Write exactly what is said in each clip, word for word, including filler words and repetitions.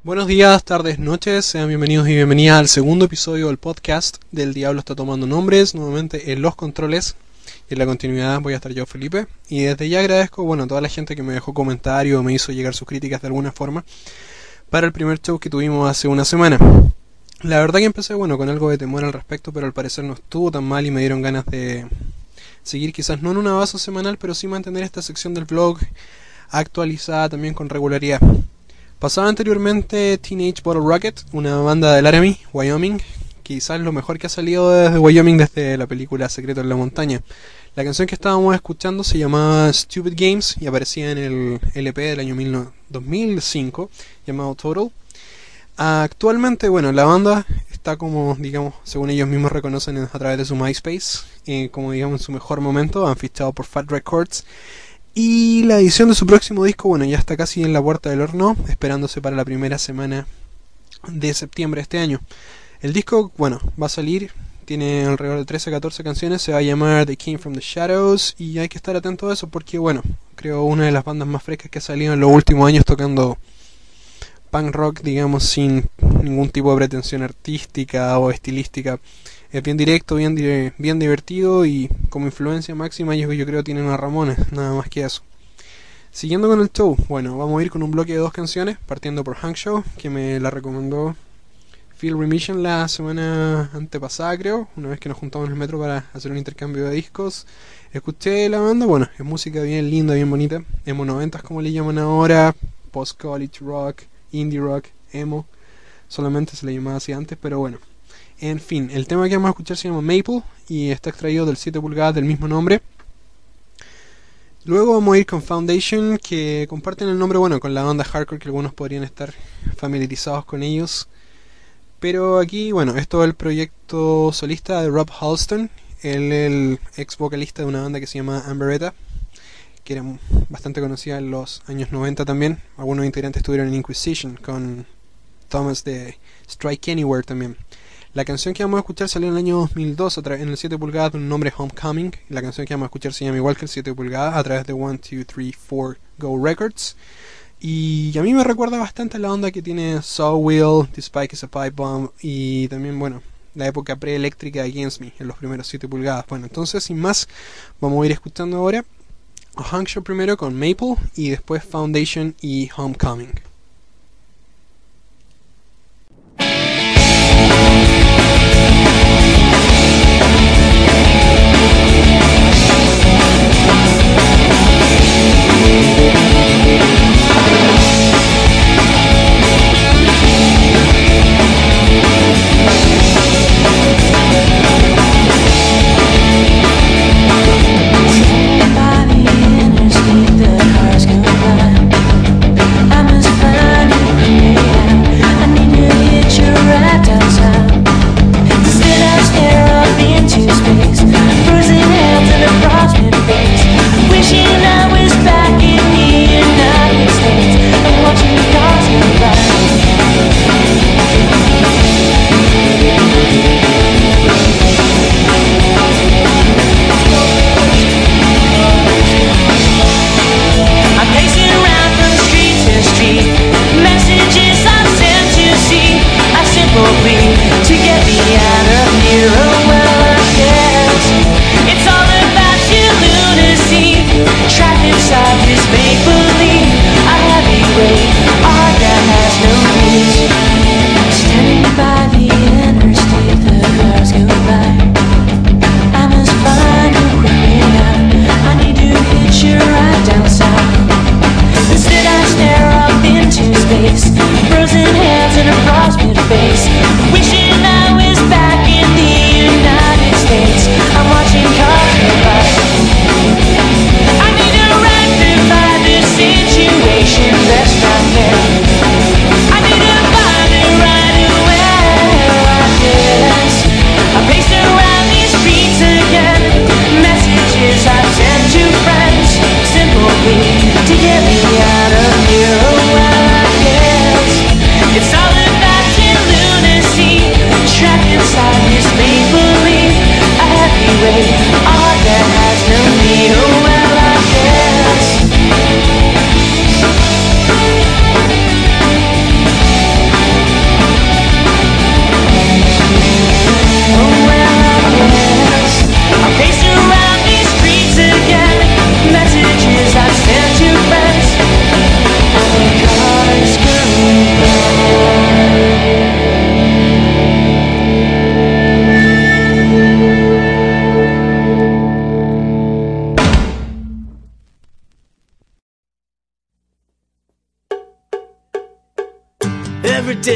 Buenos días, tardes, noches, sean bienvenidos y bienvenidas al segundo episodio del podcast del Diablo está tomando nombres, nuevamente en los controles y en la continuidad voy a estar yo, Felipe, y desde ya agradezco, bueno, a toda la gente que me dejó comentarios o me hizo llegar sus críticas de alguna forma para el primer show que tuvimos hace una semana. La verdad que empecé, bueno, con algo de temor al respecto, pero al parecer no estuvo tan mal y me dieron ganas de seguir, quizás no en una base semanal, pero sí mantener esta sección del blog actualizada también con regularidad. Pasaba anteriormente Teenage Bottle Rocket, una banda de Laramie, Wyoming, quizás lo mejor que ha salido desde Wyoming desde la película Secreto en la Montaña. La canción que estábamos escuchando se llamaba Stupid Games y aparecía en el L P del año dos mil cinco llamado Total. Actualmente, bueno, la banda está como, digamos, según ellos mismos reconocen a través de su MySpace, eh, como digamos en su mejor momento, han fichado por Fat Records. Y la edición de su próximo disco, bueno, ya está casi en la puerta del horno, esperándose para la primera semana de septiembre de este año. El disco, bueno, va a salir, tiene alrededor de trece a catorce canciones, se va a llamar They Came From The Shadows y hay que estar atento a eso porque, bueno, creo una de las bandas más frescas que ha salido en los últimos años tocando punk rock, digamos, sin ningún tipo de pretensión artística o estilística. Es bien directo, bien, bien divertido y como influencia máxima ellos yo creo tienen a Ramones, nada más que eso. Siguiendo con el show, bueno, vamos a ir con un bloque de dos canciones, partiendo por Hank Show, que me la recomendó Phil Remission la semana antepasada creo, una vez que nos juntamos en el metro para hacer un intercambio de discos. Escuché la banda, bueno, es música bien linda, bien bonita, emo noventas como le llaman ahora, post-college rock, indie rock, emo, solamente se le llamaba así antes, pero bueno. En fin, el tema que vamos a escuchar se llama Maple y está extraído del siete pulgadas del mismo nombre. Luego vamos a ir con Foundation, que comparten el nombre, bueno, con la banda hardcore, que algunos podrían estar familiarizados con ellos. Pero aquí, bueno, esto es el proyecto solista de Rob Halston, él el ex vocalista de una banda que se llama Amberetta, que era bastante conocida en los años noventa también. Algunos integrantes estuvieron en Inquisition con Thomas de Strike Anywhere también. La canción que vamos a escuchar salió en el año dos mil dos a través en el siete pulgadas de un nombre Homecoming. La canción que vamos a escuchar se llama igual que el siete pulgadas a través de one two three four Go Records. Y a mí me recuerda bastante a la onda que tiene Sawwheel, The Spike is a Pipe Bomb y también, bueno, la época preeléctrica de Against Me en los primeros siete pulgadas. Bueno, entonces sin más, vamos a ir escuchando ahora a Hank Show primero con Maple y después Foundation y Homecoming. By the interstate, the cars go by. I must find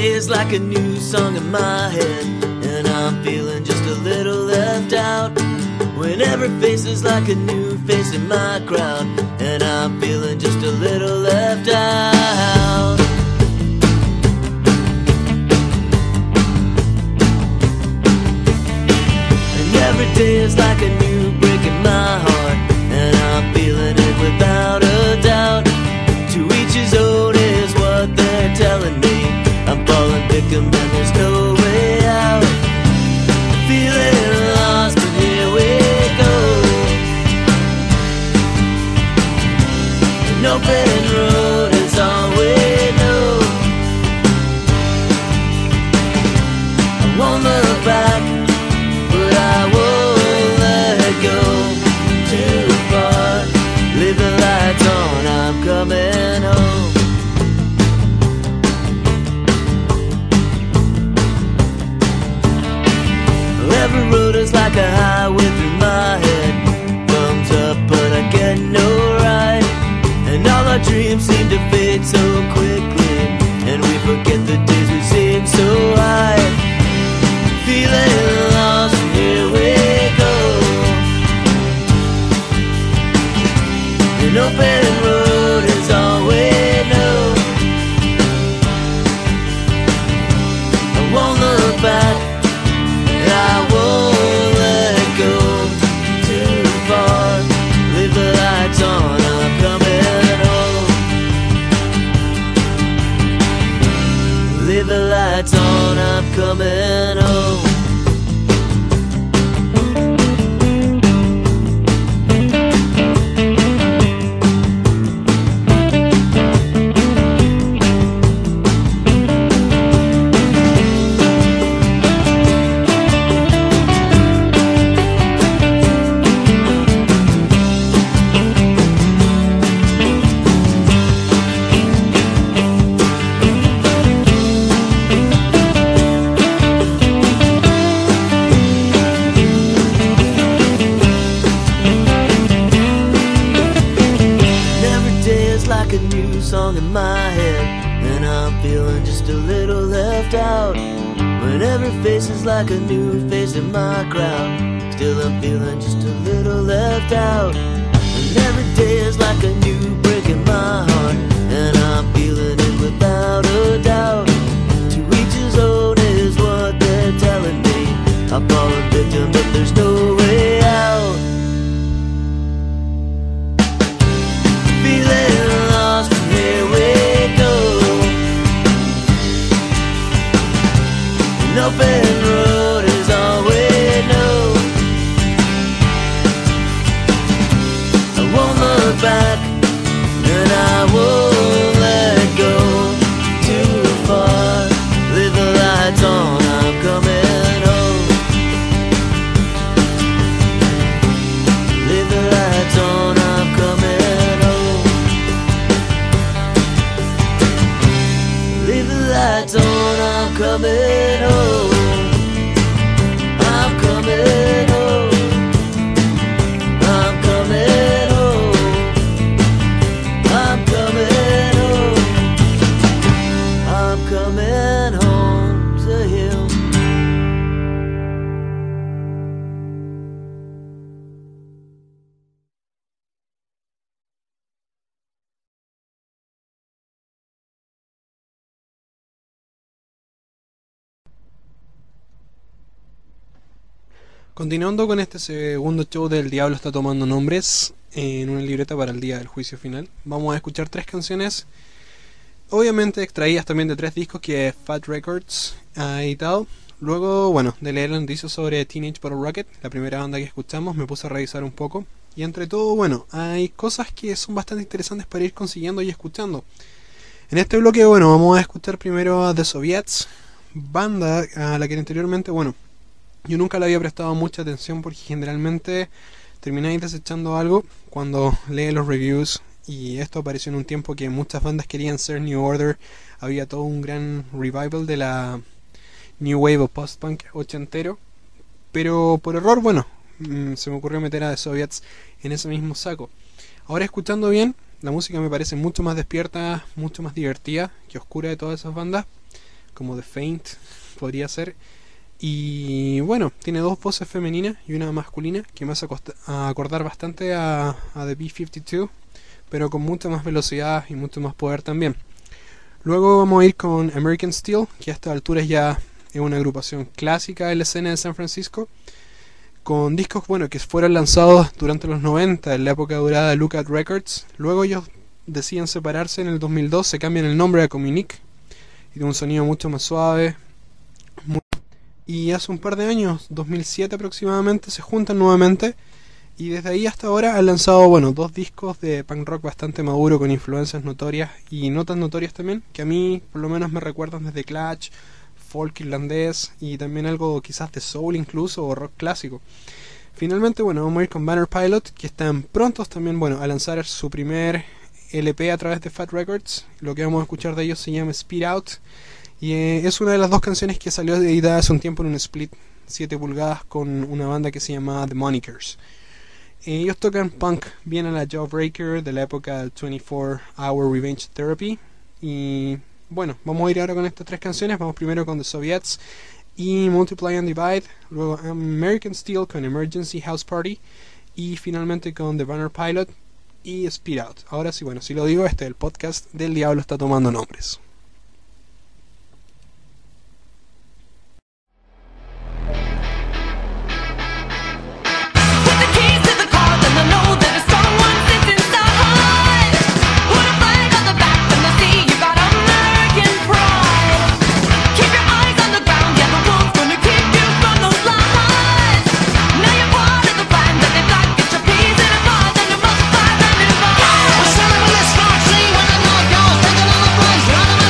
day is like a new song in my head, and I'm feeling just a little left out. When every face is like a new face in my crowd, and I'm feeling just a little left out. And every day is like a new break in my heart, and I'm feeling it without a doubt. To each his own is what they're telling me. I'm falling victim and there's no way out. Feeling lost, but here we go. An open road is all we know. I won't look back, but I won't let go. Too far, leave the lights on, I'm coming home. Every road is like a highway through my head. Thumbs up, but I get no ride. And all our dreams seem to fade so quickly, and we forget the days we seem so high. Feeling lost, and here we go. An open road is all we know. I won't look back, I won't let go. Too far, leave the lights on, I'm coming home. Leave the lights on, I'm coming home. Song in my head, and I'm feeling just a little left out. When every face is like a new face in my crowd, still I'm feeling just a little left out. And every day is like a new break in my heart, and I'm feeling it without a doubt. To each his own is what they're telling me. I'm falling victim, but there's no way out. Feeling lost, here we go. An open road is all we know. I won't look back, and I won't let go. Too far, leave the lights on, I'm coming home. Leave the lights on, I'm coming home. Leave the lights on, I'm coming home. I'm coming home. I'm coming home. I'm coming home. I'm coming home to him. Continuando con este segundo show del Diablo está tomando nombres en una libreta para el día del juicio final, vamos a escuchar tres canciones, obviamente extraídas también de tres discos que Fat Records ha editado. Luego, bueno, de leer la noticia sobre Teenage Bottle Rocket, la primera banda que escuchamos, me puse a revisar un poco. Y entre todo, bueno, hay cosas que son bastante interesantes para ir consiguiendo y escuchando. En este bloque, bueno, vamos a escuchar primero a The Soviets, banda a la que anteriormente, bueno, yo nunca le había prestado mucha atención porque generalmente termináis desechando algo cuando lee los reviews, y esto apareció en un tiempo que muchas bandas querían ser New Order, había todo un gran revival de la New Wave o Post-Punk ochentero, pero por error, bueno, mmm, se me ocurrió meter a The Soviets en ese mismo saco. Ahora escuchando bien, la música me parece mucho más despierta, mucho más divertida que oscura de todas esas bandas. como The Faint, podría ser. Y bueno, tiene dos voces femeninas y una masculina, que me hace a acordar bastante a, a The B cincuenta y dos, pero con mucha más velocidad y mucho más poder también. Luego vamos a ir con American Steel, que a estas alturas ya es una agrupación clásica de la escena de San Francisco, con discos bueno que fueron lanzados durante los noventa, en la época dorada de Lookout Records. Luego ellos deciden separarse en el dos mil dos, se cambian el nombre a Communique, y de un sonido mucho más suave. Muy... Y hace un par de años, dos mil siete aproximadamente, se juntan nuevamente, y desde ahí hasta ahora han lanzado bueno dos discos de punk rock bastante maduro, con influencias notorias y no tan notorias también, que a mí por lo menos me recuerdan desde Clash, folk irlandés y también algo quizás de soul incluso o rock clásico. Finalmente, bueno, vamos a ir con Banner Pilot, que están prontos también, bueno, a lanzar su primer L P a través de Fat Records. Lo que vamos a escuchar de ellos se llama Speed Out, y eh, es una de las dos canciones que salió editada hace un tiempo en un split siete pulgadas con una banda que se llama The Monikers. Eh, ellos tocan punk bien a la Jawbreaker de la época del veinticuatro hour Revenge Therapy. Y bueno, vamos a ir ahora con estas tres canciones. Vamos primero con The Soviets y Multiply and Divide, luego American Steel con Emergency House Party, y finalmente con The Banner Pilot y Speed Out. Ahora sí, bueno, si lo digo, este es el podcast del Diablo Está Tomando Nombres. Running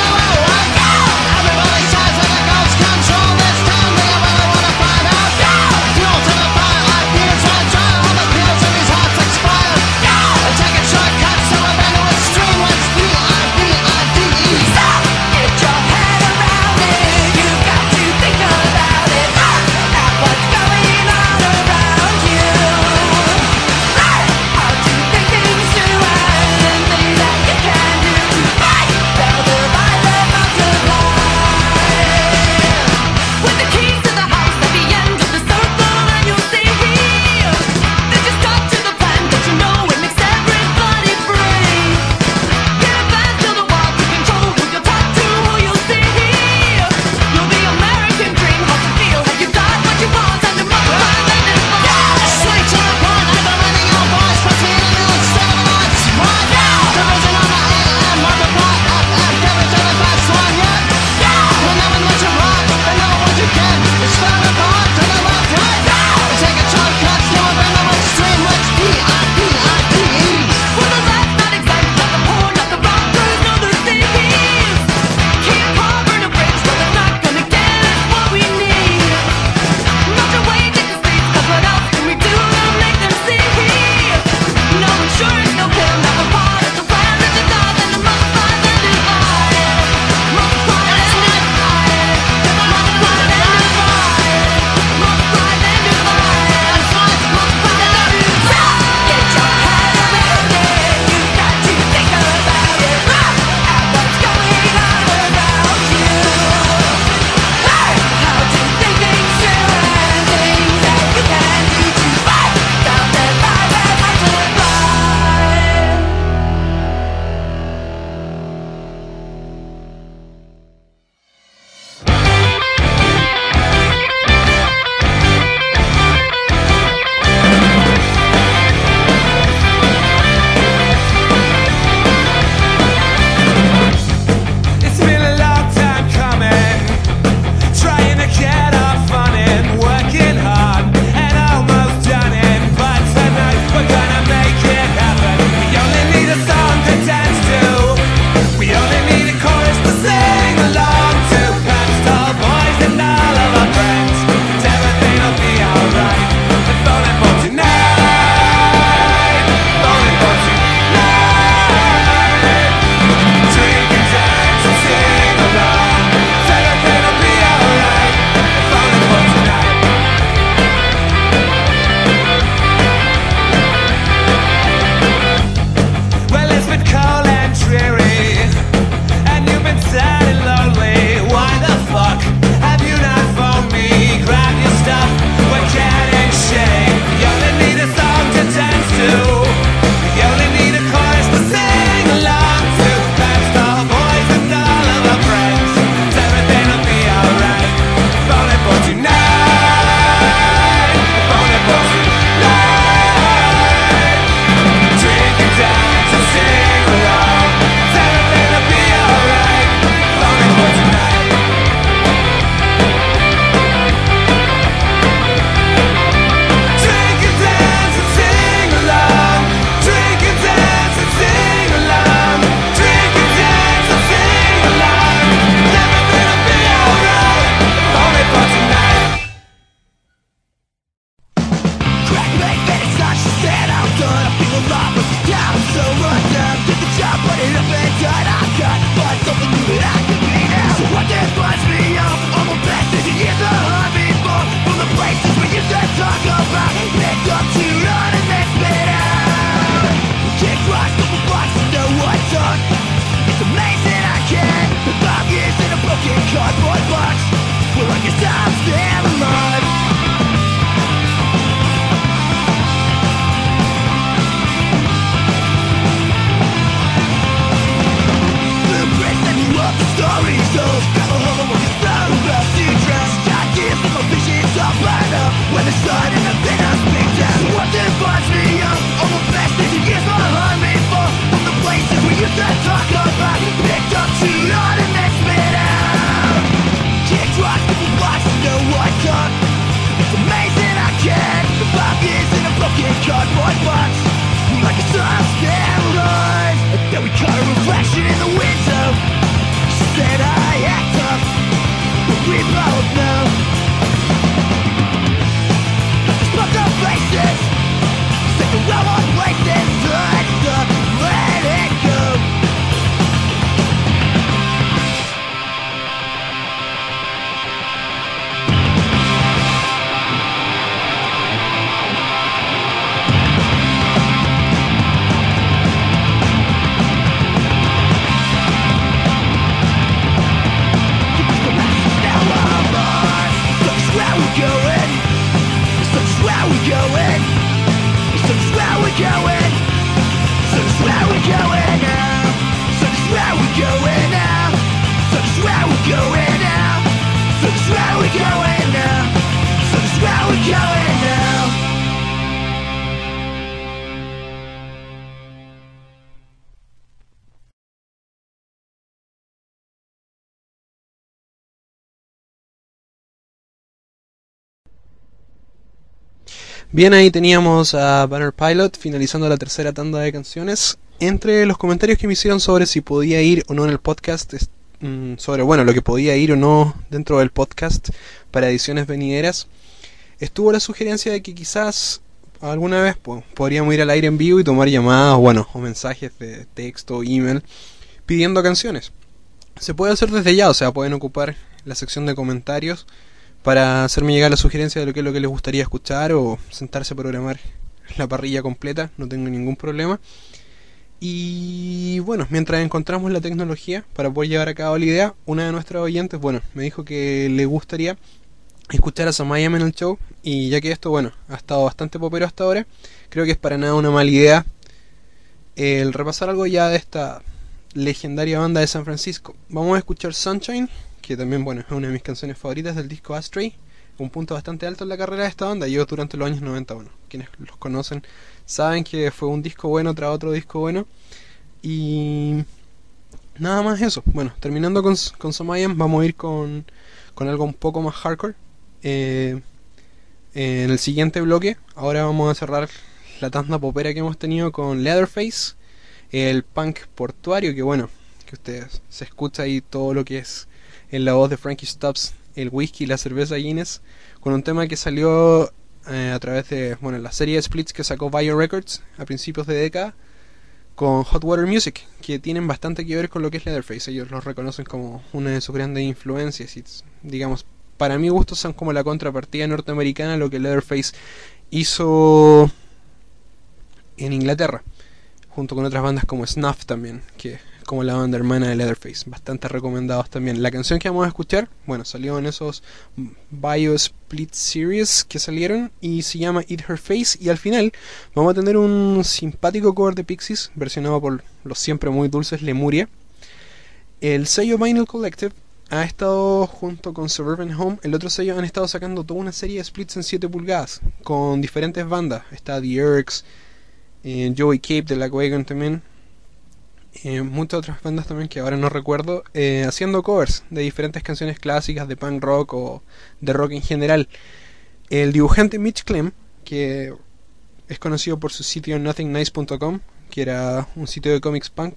So just where we going now? So just where we going now? Bien, ahí teníamos a Banner Pilot finalizando la tercera tanda de canciones. Entre los comentarios que me hicieron sobre si podía ir o no en el podcast, es, mm, sobre bueno, lo que podía ir o no dentro del podcast para ediciones venideras, estuvo la sugerencia de que quizás alguna vez pues, podríamos ir al aire en vivo y tomar llamadas, bueno, o mensajes de texto o email pidiendo canciones. Se puede hacer desde ya, o sea, pueden ocupar la sección de comentarios para hacerme llegar la sugerencia de lo que es lo que les gustaría escuchar o sentarse a programar la parrilla completa, no tengo ningún problema. Y bueno, mientras encontramos la tecnología para poder llevar a cabo la idea, una de nuestras oyentes, bueno, me dijo que le gustaría escuchar a Samayam en el show, y ya que esto, bueno, ha estado bastante popero hasta ahora, creo que es para nada una mala idea el repasar algo ya de esta legendaria banda de San Francisco. Vamos a escuchar Sunshine, que también, bueno, es una de mis canciones favoritas del disco Ashtray, un punto bastante alto en la carrera de esta banda. Yo durante los años noventa, bueno, quienes los conocen saben que fue un disco bueno tras otro disco bueno, y nada más eso. Bueno, terminando con, con Samayam, vamos a ir con, con algo un poco más hardcore eh, en el siguiente bloque. Ahora vamos a cerrar la tanda popera que hemos tenido con Leatherface, el punk portuario, que bueno, que ustedes se escucha ahí todo lo que es en la voz de Frankie Stubbs, el whisky y la cerveza Guinness, con un tema que salió eh, a través de, bueno, la serie de splits que sacó Bio Records a principios de década con Hot Water Music, que tienen bastante que ver con lo que es Leatherface. Ellos los reconocen como una de sus grandes influencias y, digamos, para mi gusto son como la contrapartida norteamericana a lo que Leatherface hizo en Inglaterra, junto con otras bandas como Snuff también, que como la banda hermana de Leatherface, bastante recomendados también. La canción que vamos a escuchar, bueno, salió en esos Bio Split Series que salieron y se llama Eat Her Face, y al final vamos a tener un simpático cover de Pixies versionado por los siempre muy dulces Lemuria. El sello Vinyl Collective ha estado junto con Suburban Home, el otro sello, han estado sacando toda una serie de splits en siete pulgadas con diferentes bandas. Está The Erks, eh, Joey Cape de Black Wagon también, Eh, muchas otras bandas también que ahora no recuerdo, eh, haciendo covers de diferentes canciones clásicas de punk rock o de rock en general. El dibujante Mitch Clem, que es conocido por su sitio nothing nice punto com, que era un sitio de cómics punk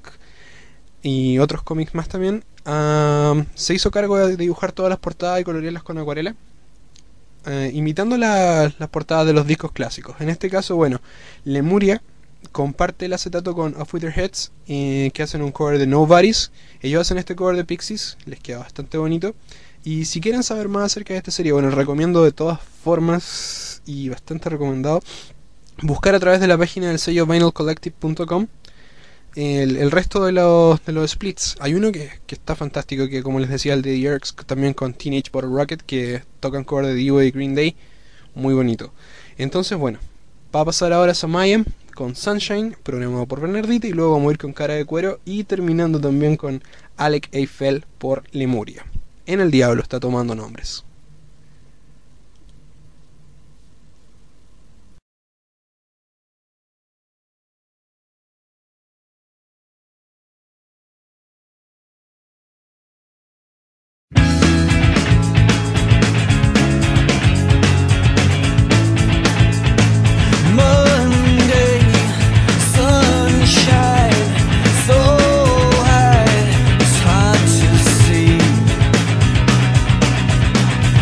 y otros cómics más también, uh, se hizo cargo de dibujar todas las portadas y colorearlas con acuarela, uh, imitando la, las portadas de los discos clásicos. En este caso, bueno, Lemuria comparte el acetato con Off With Their Heads, eh, que hacen un cover de Nobody's. Ellos hacen este cover de Pixies, les queda bastante bonito. Y si quieren saber más acerca de esta serie, bueno, les recomiendo de todas formas, y bastante recomendado, buscar a través de la página del sello vinyl collective punto com el, el resto de los, de los splits. Hay uno que, que está fantástico, que como les decía, el de The Erks, también con Teenage Bottle Rocket, que tocan cover de Dio y Green Day, muy bonito. Entonces, bueno, va a pasar ahora a Samayam con Sunshine, programado por Bernardita, y luego vamos a ir con Cara de Cuero, y terminando también con Alec Eiffel por Lemuria. En el Diablo está tomando nombres. Sunshine, so high, it's hard to see.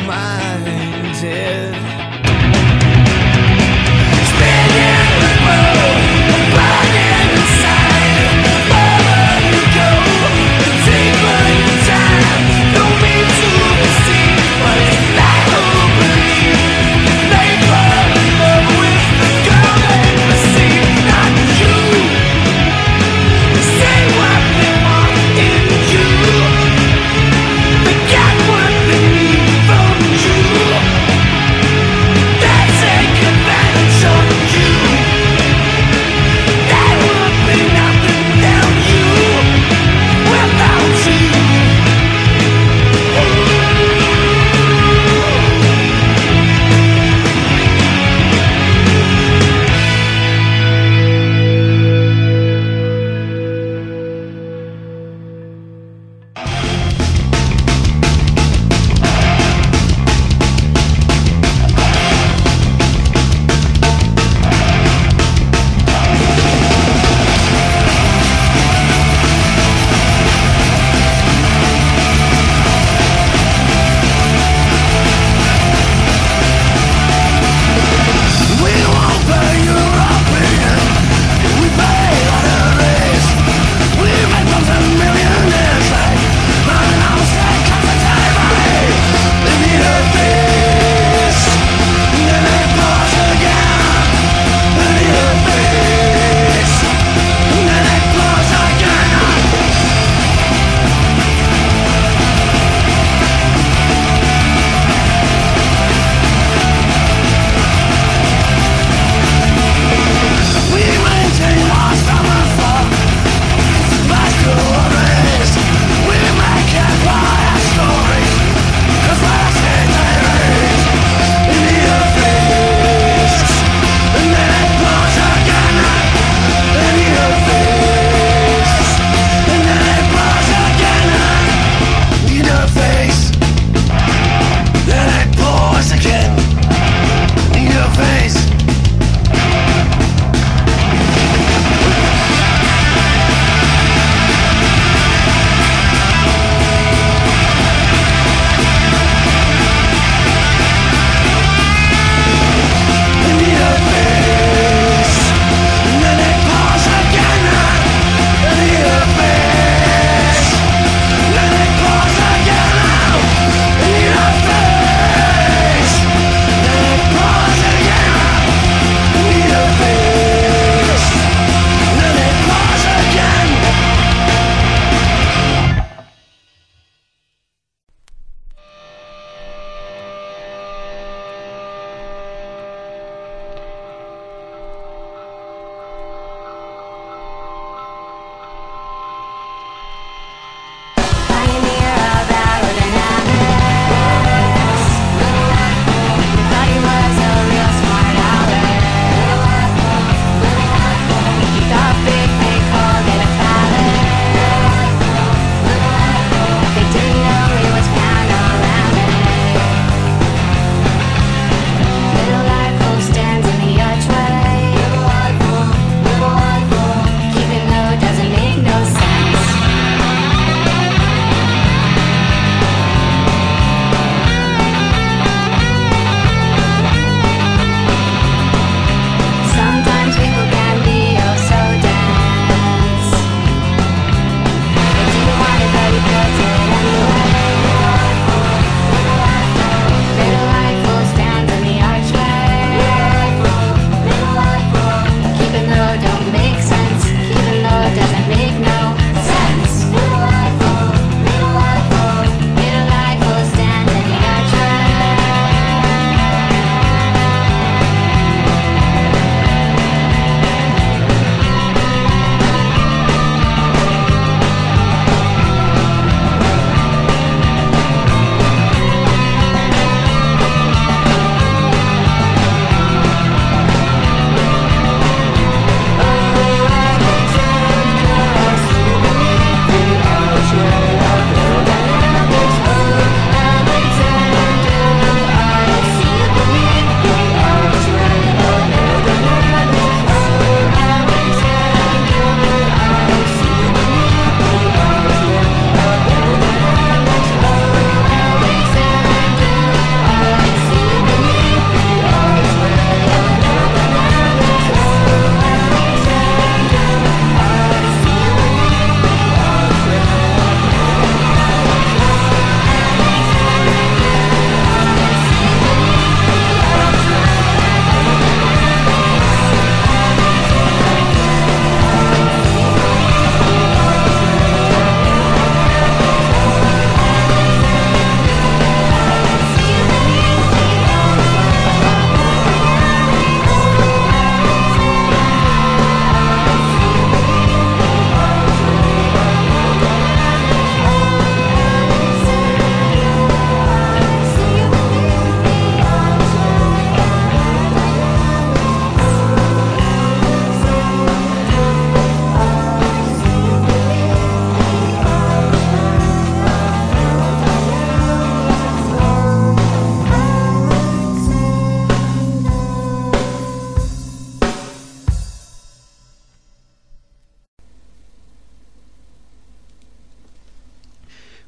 minded. Spinning the world, burning inside. Wherever you go, the deeper your time. No need to be seen, but it's like who believe. They fall in love with the girl they receive, not you. They say what they want in you. They got what they need from you.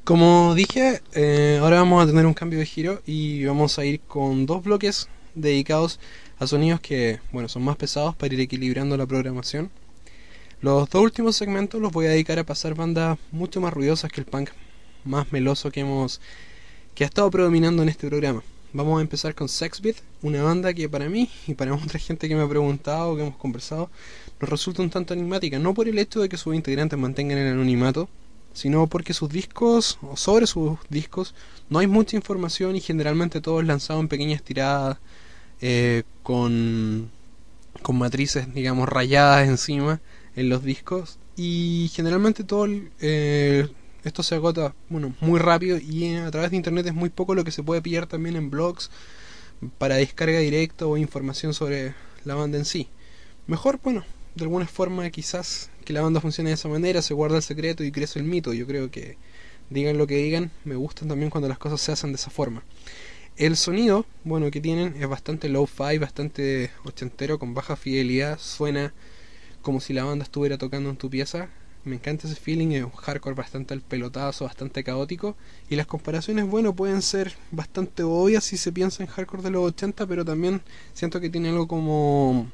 Como dije, eh, ahora vamos a tener un cambio de giro y vamos a ir con dos bloques dedicados a sonidos que, bueno, son más pesados para ir equilibrando la programación. Los dos últimos segmentos los voy a dedicar a pasar bandas mucho más ruidosas que el punk más meloso que hemos que ha estado predominando en este programa. Vamos a empezar con Sexbeat, una banda que para mí y para otra gente que me ha preguntado, que hemos conversado, nos resulta un tanto enigmática, no por el hecho de que sus integrantes mantengan el anonimato, sino porque sus discos, o sobre sus discos, no hay mucha información y generalmente todo es lanzado en pequeñas tiradas eh, con, con matrices, digamos, rayadas encima en los discos, y generalmente todo el, eh, esto se agota, bueno, muy rápido, y a través de internet es muy poco lo que se puede pillar también en blogs para descarga directa o información sobre la banda en sí. Mejor, bueno, de alguna forma quizás que la banda funcione de esa manera, se guarda el secreto y crece el mito. Yo creo que digan lo que digan, me gustan también cuando las cosas se hacen de esa forma. El sonido, bueno, que tienen es bastante low-fi, bastante ochentero, con baja fidelidad, suena como si la banda estuviera tocando en tu pieza. Me encanta ese feeling, es un hardcore bastante al pelotazo, bastante caótico, y las comparaciones, bueno, pueden ser bastante obvias si se piensa en hardcore de los ochenta, pero también siento que tiene algo como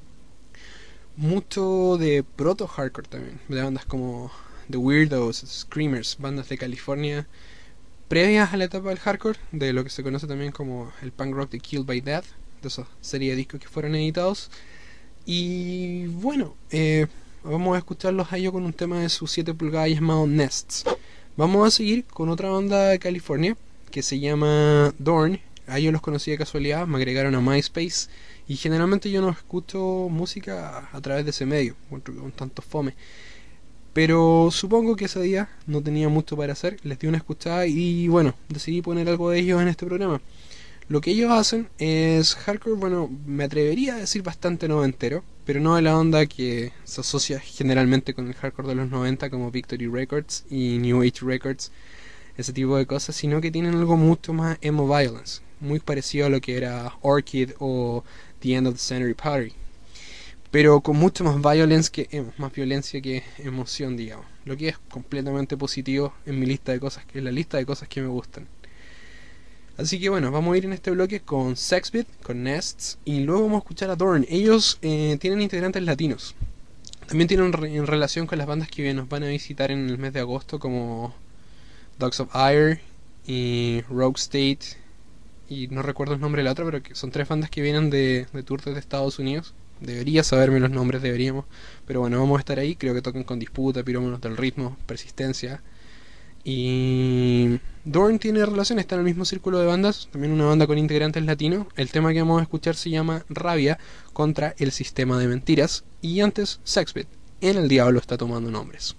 mucho de proto hardcore también, de bandas como The Weirdos, Screamers, bandas de California previas a la etapa del hardcore, de lo que se conoce también como el punk rock de Killed by Death, de esa serie de discos que fueron editados. Y bueno, eh, vamos a escucharlos a ellos con un tema de sus siete pulgadas llamado Nests. Vamos a seguir con otra banda de California que se llama Dorn. A ellos los conocí de casualidad, me agregaron a MySpace, y generalmente yo no escucho música a través de ese medio, un tanto fome. Pero supongo que ese día no tenía mucho para hacer, les di una escuchada y bueno, decidí poner algo de ellos en este programa. Lo que ellos hacen es hardcore, bueno, me atrevería a decir bastante noventero, pero no de la onda que se asocia generalmente con el hardcore de los noventa como Victory Records y New Age Records, ese tipo de cosas, sino que tienen algo mucho más emo violence, muy parecido a lo que era Orchid o The End of the Century Party, pero con mucho más violence que emo, más violencia que emoción, digamos, lo que es completamente positivo en mi lista de cosas, que es la lista de cosas que me gustan. Así que bueno, vamos a ir en este bloque con Sexbeat, con Nests, y luego vamos a escuchar a Dorn. Ellos eh, tienen integrantes latinos. También tienen re en relación con las bandas que nos van a visitar en el mes de agosto, como Dogs of Ire y Rogue State, y no recuerdo el nombre de la otra, pero que son tres bandas que vienen de, de tours desde Estados Unidos. Debería saberme los nombres, deberíamos, pero bueno, vamos a estar ahí. Creo que tocan con Disputa, Pirómanos del Ritmo, Persistencia. Y Dorn tiene relación, está en el mismo círculo de bandas, también una banda con integrantes latinos. El tema que vamos a escuchar se llama Rabia contra el sistema de mentiras, y antes Sexbeat, En el diablo está tomando nombres.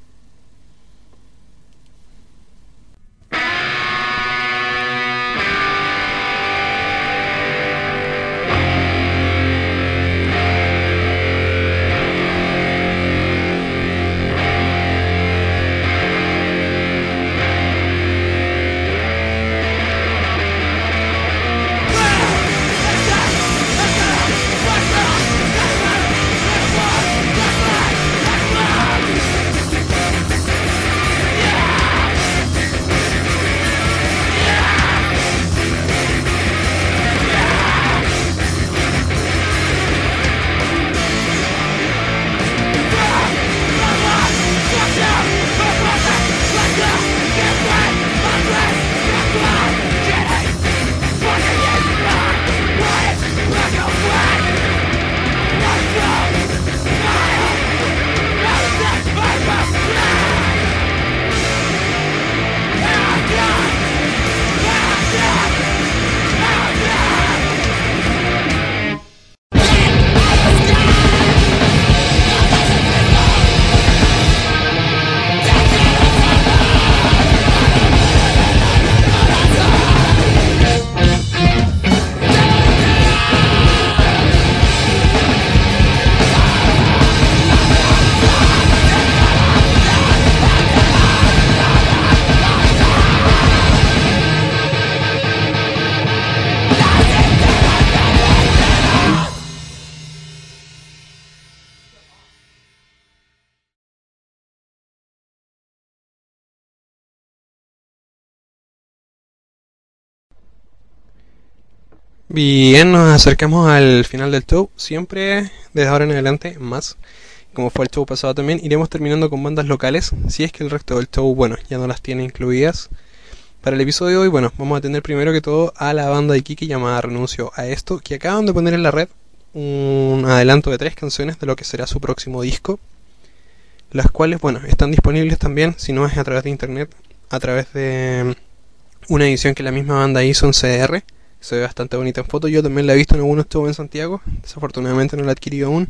Let's go! Bien, nos acercamos al final del show. Siempre, desde ahora en adelante, más. Como fue el show pasado también, iremos terminando con bandas locales. Si es que el resto del show, bueno, ya no las tiene incluidas. Para el episodio de hoy, bueno, vamos a tener primero que todo a la banda de Iquique llamada Renuncio a Esto, que acaban de poner en la red un adelanto de tres canciones de lo que será su próximo disco. Las cuales, bueno, están disponibles también, si no es a través de internet, a través de una edición que la misma banda hizo en C D R. Se ve bastante bonita en foto. Yo también la he visto en algunos shows en Santiago. Desafortunadamente no la he adquirido aún.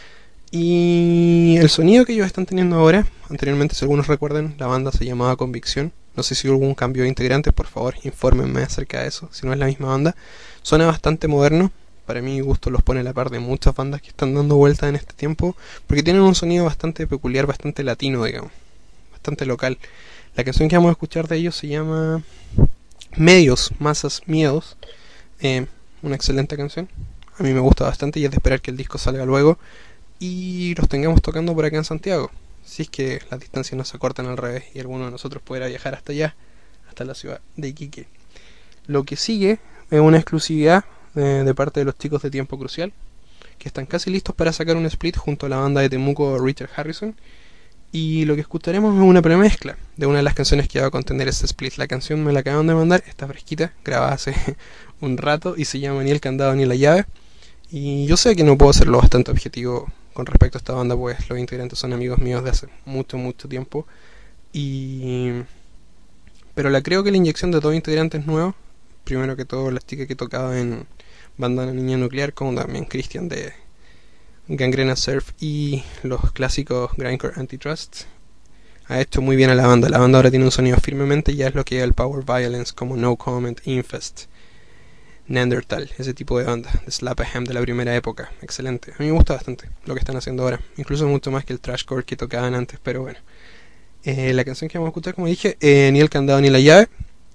Y el sonido que ellos están teniendo ahora, anteriormente, si algunos recuerdan, la banda se llamaba Convicción. No sé si hubo algún cambio de integrantes, por favor, infórmenme acerca de eso, si no es la misma banda. Suena bastante moderno. Para mi gusto los pone a la par de muchas bandas que están dando vueltas en este tiempo, porque tienen un sonido bastante peculiar, bastante latino, digamos, bastante local. La canción que vamos a escuchar de ellos se llama Medios, Masas, Miedos. Eh, una excelente canción, a mí me gusta bastante y es de esperar que el disco salga luego y los tengamos tocando por acá en Santiago, si es que las distancias no se acortan al revés y alguno de nosotros pudiera viajar hasta allá, hasta la ciudad de Iquique. Lo que sigue es una exclusividad eh, de parte de los chicos de Tiempo Crucial, que están casi listos para sacar un split junto a la banda de Temuco Richard Harrison. Y lo que escucharemos es una premezcla de una de las canciones que va a contener este split. La canción me la acaban de mandar, está fresquita, grabada hace un rato y se llama Ni el candado ni la llave. Y yo sé que no puedo serlo bastante objetivo con respecto a esta banda, pues los integrantes son amigos míos de hace mucho, mucho tiempo. Y... pero la creo que la inyección de todos los integrantes nuevos, primero que todo las chicas que tocaba en Bandana Niña Nuclear, como también Christian de Gangrena Surf y los clásicos Grindcore Antitrust, ha hecho muy bien a la banda. La banda ahora tiene un sonido firmemente, ya es lo que es el Power Violence, como No Comment, Infest, Neanderthal, ese tipo de banda, de Slap-a-Ham de la primera época. Excelente, a mí me gusta bastante lo que están haciendo ahora, incluso mucho más que el Trashcore que tocaban antes, pero bueno. Eh, la canción que vamos a escuchar, como dije, eh, Ni el candado ni la llave.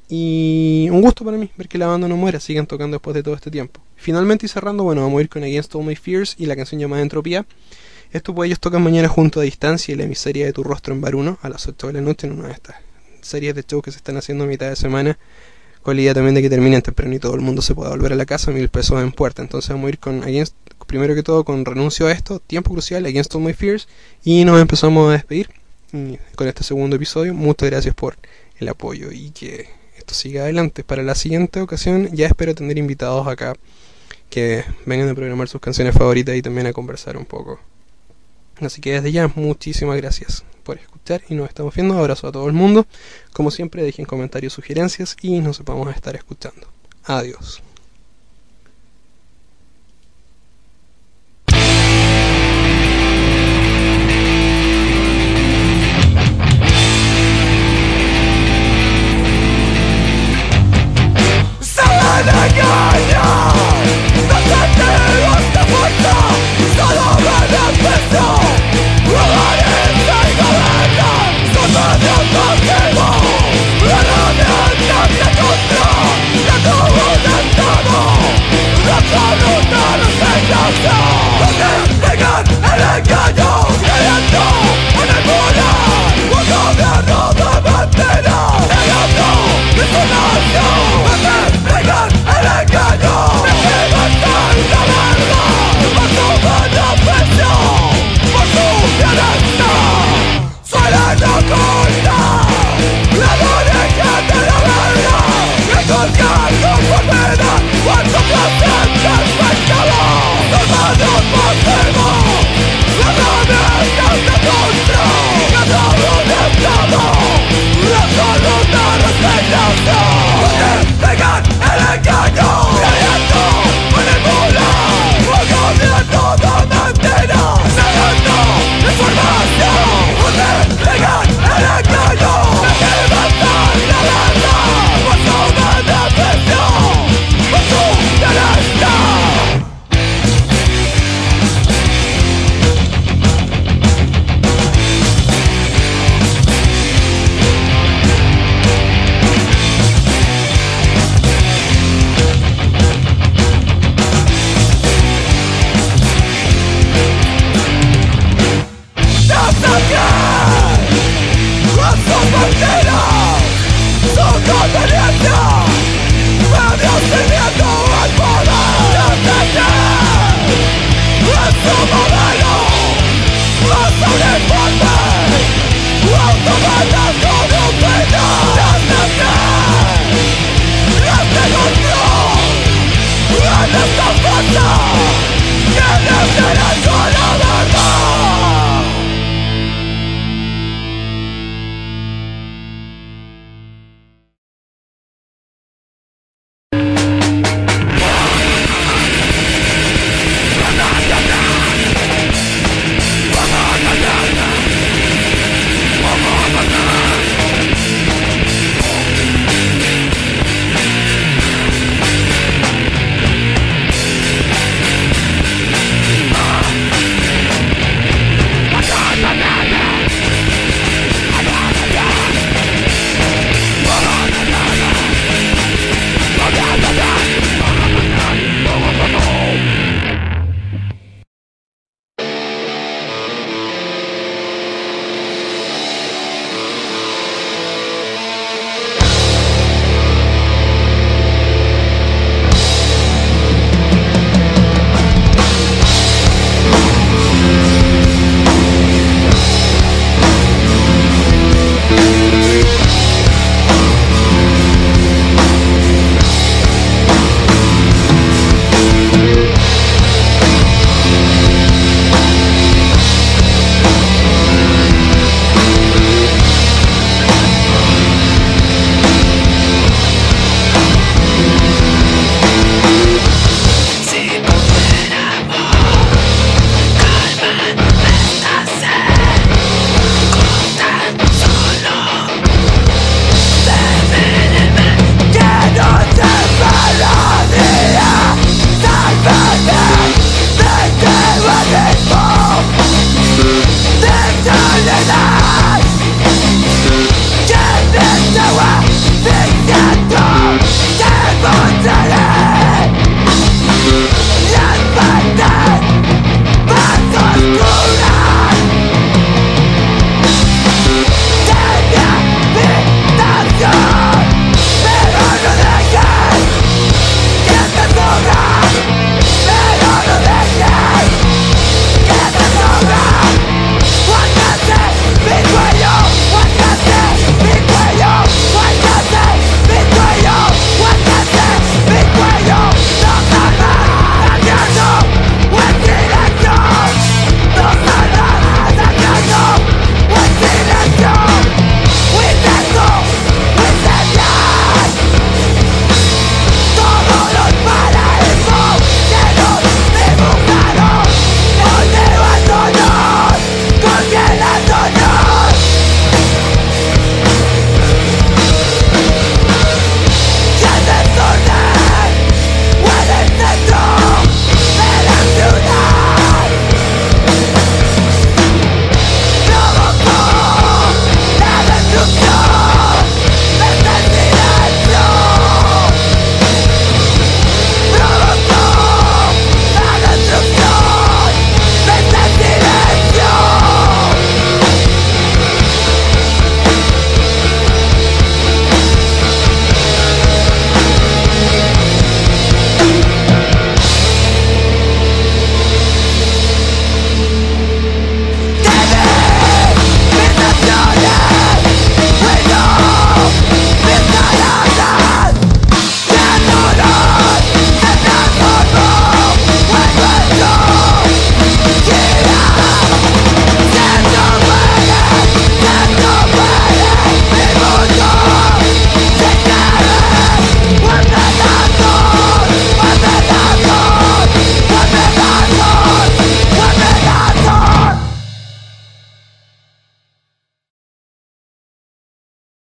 Y un gusto para mí ver que la banda no muera, sigan tocando después de todo este tiempo. Finalmente y cerrando, bueno, vamos a ir con Against All My Fears y la canción llamada Entropía. Esto pues ellos tocan mañana junto a Distancia y la miseria de tu rostro en Baruno a las ocho de la noche en una de estas series de shows que se están haciendo a mitad de semana, con la idea también de que terminen temprano y todo el mundo se pueda volver a la casa, mil pesos en puerta. Entonces vamos a ir con Against, primero que todo con Renuncio a Esto, Tiempo Crucial, Against All My Fears, y nos empezamos a despedir con este segundo episodio. Muchas gracias por el apoyo y que esto siga adelante. Para la siguiente ocasión ya espero tener invitados acá que vengan a programar sus canciones favoritas y también a conversar un poco. Así que desde ya, muchísimas gracias por escuchar y nos estamos viendo. Abrazo a todo el mundo. Como siempre, dejen comentarios, sugerencias y nos vamos a estar escuchando. Adiós.